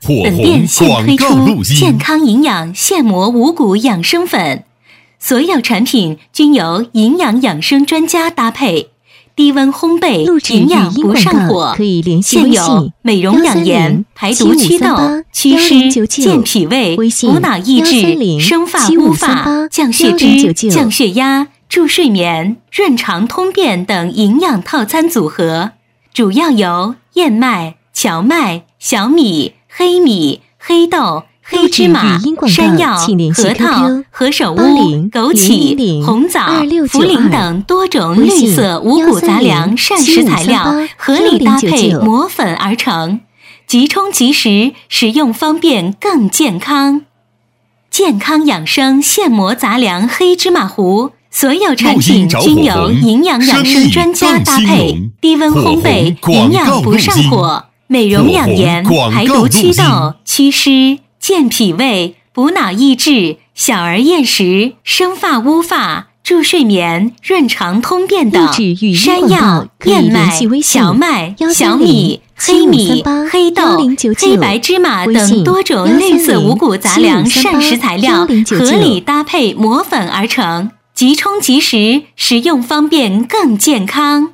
本店现推出健康营养现磨五谷养生粉，所有产品均由营养养生专家搭配，低温烘焙，营养不上火。现有美容养颜、排毒祛痘、祛湿、健脾胃、补脑益智、生发乌发、降血脂、降血压、助睡眠、润肠通便等营养套餐组合，主要由燕麦、荞麦、小米、黑米、黑豆、黑芝麻、山药、核桃、何首乌、枸杞、红枣、茯苓等多种绿色五谷杂粮膳食材料合理搭配磨粉而成，即冲即食，食用方便更健康。健康养生现磨杂粮黑芝麻糊，所有产品均由营养养生专家搭配，低温烘焙，营养不上火，美容养颜，排毒祛痘、祛湿、健脾胃、补脑益智、小儿厌食、生发乌发、助睡眠、润肠通便等。山药、燕麦、荞麦、小米、黑米、黑豆、黑白芝麻等多种绿色五谷杂粮膳食材料合理搭配磨粉而成，即冲即食，食用方便更健康。